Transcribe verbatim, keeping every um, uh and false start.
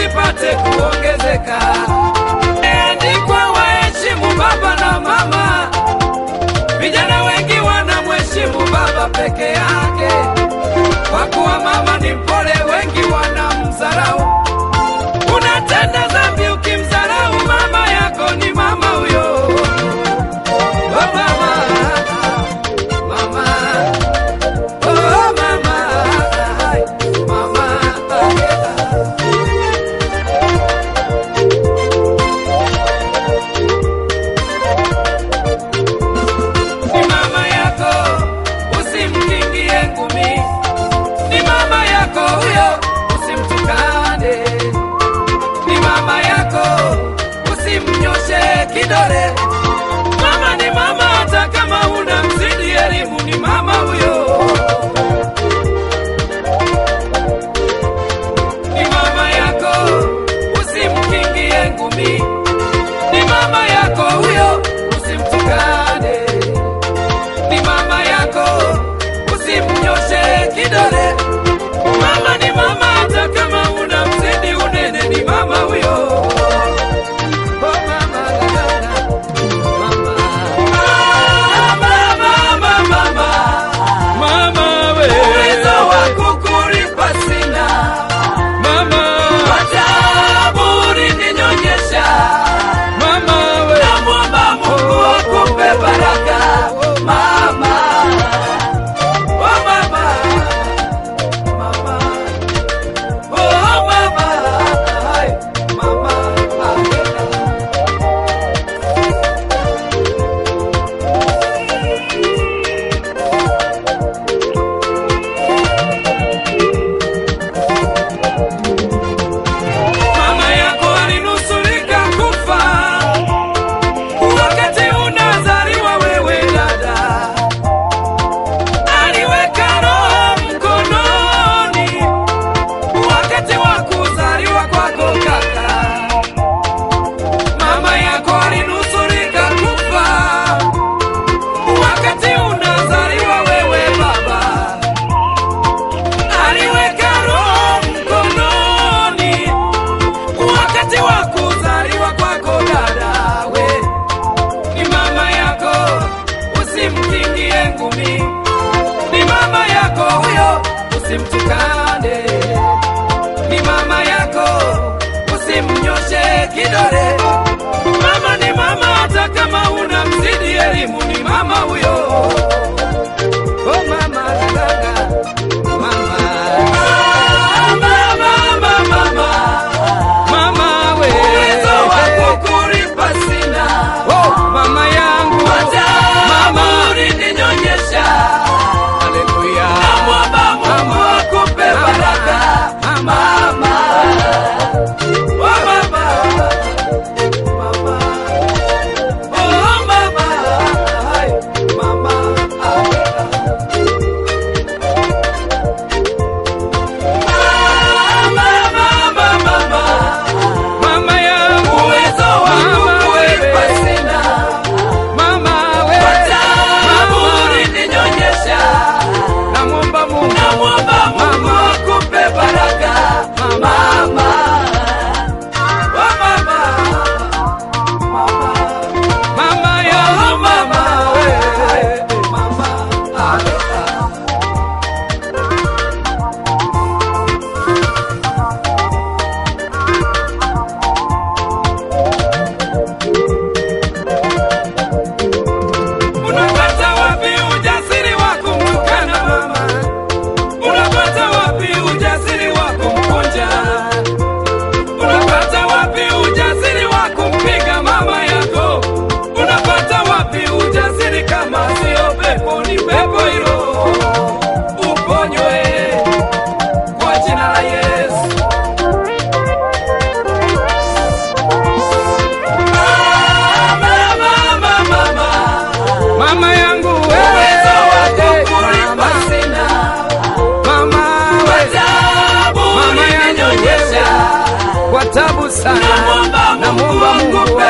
lipate kuongezeka. Andikwa waheshimu baba na mama. Vijana wengi wanamheshimu baba peke yake, kwa kuwa mama ni mpole, wengi wanamdharau. Unatenda dhambi ukimdharau mama yako, ni mama huyo. Oh mama, mama, oh mama, mama, ni mama yako, usimkingie ngumi. Ni mama yako huyo, usimtukane. Ni mama yako, usimnyoshe kidole. Mama ni mama, hata kama una mzidi elimu, ni mama huyo. Ni mama yako, usimkingie ngumi. Ni mama yako huyo, usimtukane. Ni mama yako, usimnyoshe kidole. Mama ni mama, hata kama una mzidi unene, ni mama huyo. Usimtukane. Ni mama yako, usimnyoshe kidole. Mama ni mama, hata kama una mzidi elimu, ni mama huyo. Oh mama, dada, mama, mama, mama, mama, mama we, uwezo wa kukulipa sina. Oh mama yangu, mama ulininyonyesha. Haleluya. sana, namuomba Mungu